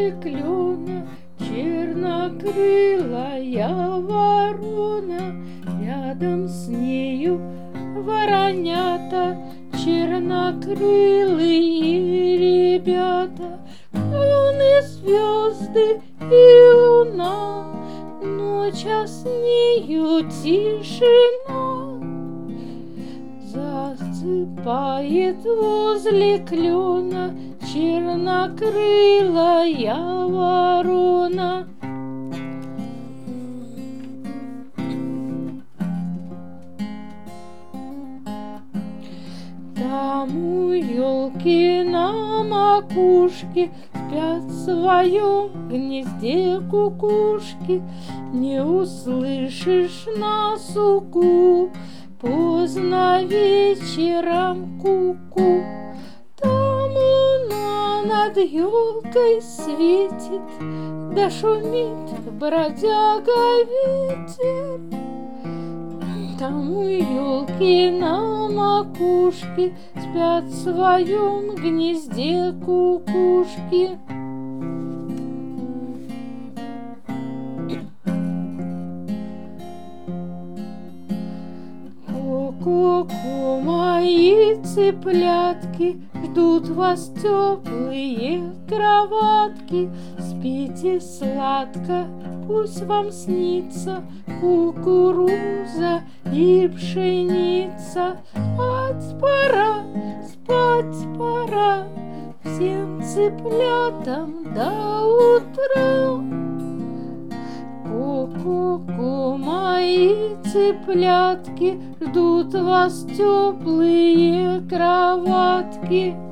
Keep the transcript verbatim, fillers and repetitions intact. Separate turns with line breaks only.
возле клена чернокрылая ворона, рядом с нею воронята, чернокрылые ребята. Луны, звезды и луна, ночь, а с нею тишина. Засыпает возле клена чернокрылая ворона. Там у елки на макушке спят в своем гнезде кукушки. Не услышишь на суку поздно вечером ку-ку. Там луна над елкой светит, да шумит бродяга ветер. Там у елки на макушке спят в своем гнезде кукушки. Ку-ку-ку, мои цыплятки, ждут вас теплые кроватки. Спите сладко, пусть вам снится кукуруза и пшеница. Спать пора, спать пора всем цыплятам до утра. Ку-ку-ку, мои цыплятки, ждут вас теплые кроватки.